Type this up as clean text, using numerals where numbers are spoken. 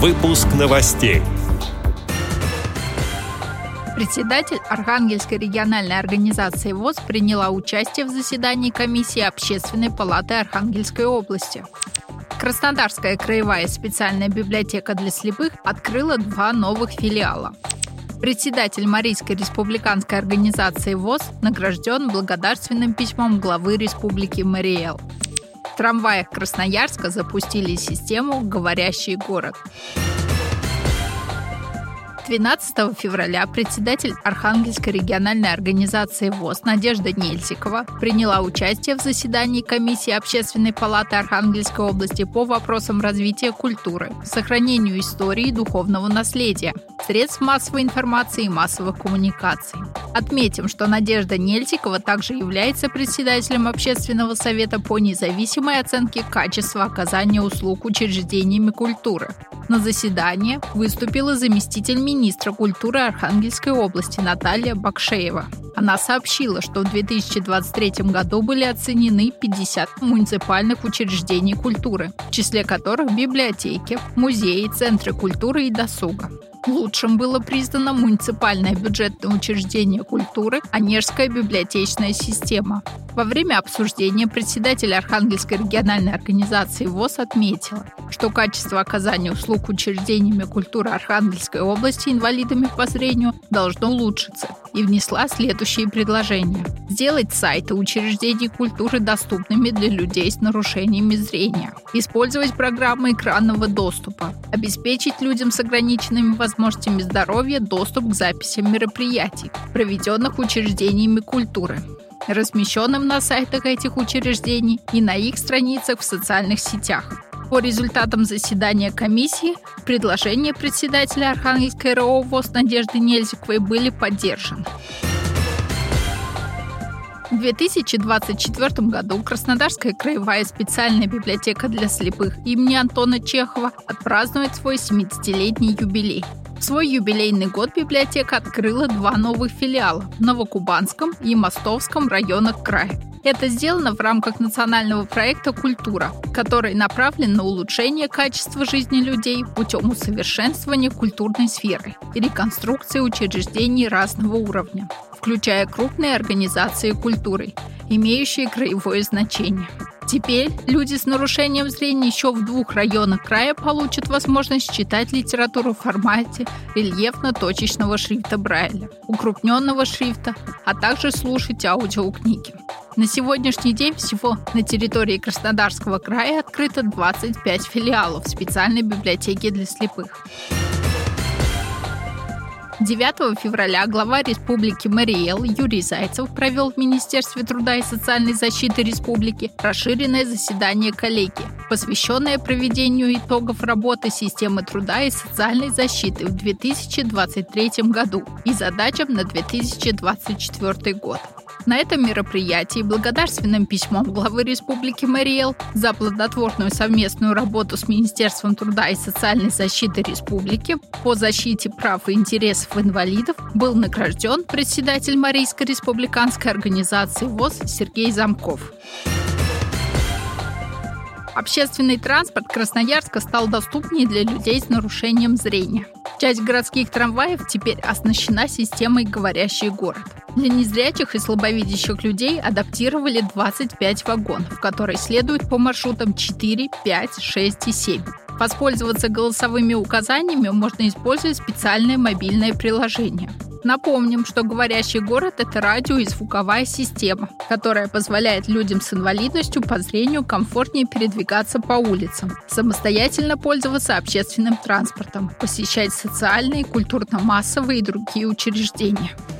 Выпуск новостей. Председатель Архангельской региональной организации ВОС приняла участие в заседании комиссии Общественной палаты Архангельской области. Краснодарская краевая специальная библиотека для слепых открыла 2 новых филиала. Председатель Марийской республиканской организации ВОС награжден благодарственным письмом главы Республики Марий Эл. В трамваях Красноярска запустили систему «Говорящий город». 12 февраля председатель Архангельской региональной организации ВОС Надежда Нельзикова приняла участие в заседании комиссии Общественной палаты Архангельской области по вопросам развития культуры, сохранению истории и духовного наследия, средств массовой информации и массовых коммуникаций. Отметим, что Надежда Нельзикова также является председателем Общественного совета по независимой оценке качества оказания услуг учреждениями культуры. На заседании выступила заместитель министра культуры Архангельской области Наталья Бакшеева. Она сообщила, что в 2023 году были оценены 50 муниципальных учреждений культуры, в числе которых библиотеки, музеи, центры культуры и досуга. Лучшим было признано муниципальное бюджетное учреждение культуры «Онежская библиотечная система». Во время обсуждения председатель Архангельской региональной организации ВОС отметила, что качество оказания услуг учреждениями культуры Архангельской области инвалидами по зрению должно улучшиться, и внесла следующие предложения. Сделать сайты учреждений культуры доступными для людей с нарушениями зрения. Использовать программы экранного доступа. Обеспечить людям с ограниченными возможностями здоровья доступ к записям мероприятий, проведенных учреждениями культуры, размещенным на сайтах этих учреждений и на их страницах в социальных сетях. По результатам заседания комиссии предложения председателя Архангельской РО ВОС Надежды Нельзиковой были поддержаны. В 2024 году Краснодарская краевая специальная библиотека для слепых имени Антона Чехова отпразднует свой 70-летний юбилей. В свой юбилейный год библиотека открыла 2 новых филиала в Новокубанском и Мостовском районах края. Это сделано в рамках национального проекта «Культура», который направлен на улучшение качества жизни людей путем усовершенствования культурной сферы и реконструкции учреждений разного уровня, включая крупные организации культуры, имеющие краевое значение. Теперь люди с нарушением зрения еще в 2 районах края получат возможность читать литературу в формате рельефно-точечного шрифта Брайля, укрупненного шрифта, а также слушать аудиокниги. На сегодняшний день всего на территории Краснодарского края открыто 25 филиалов специальной библиотеки для слепых. 9 февраля глава Республики Марий Эл Юрий Зайцев провел в Министерстве труда и социальной защиты Республики расширенное заседание коллегии, посвященное проведению итогов работы системы труда и социальной защиты в 2023 году и задачам на 2024 год. На этом мероприятии благодарственным письмом главы Республики Марий Эл за плодотворную совместную работу с Министерством труда и социальной защиты Республики по защите прав и интересов инвалидов был награжден председатель Марийской республиканской организации ВОС Сергей Замков. Общественный транспорт Красноярска стал доступнее для людей с нарушением зрения. Часть городских трамваев теперь оснащена системой «Говорящий город». Для незрячих и слабовидящих людей адаптировали 25 вагонов, которые следуют по маршрутам 4, 5, 6 и 7. Воспользоваться голосовыми указаниями можно используя специальное мобильное приложение. Напомним, что «Говорящий город» — это радио- и звуковая система, которая позволяет людям с инвалидностью по зрению комфортнее передвигаться по улицам, самостоятельно пользоваться общественным транспортом, посещать социальные, культурно-массовые и другие учреждения.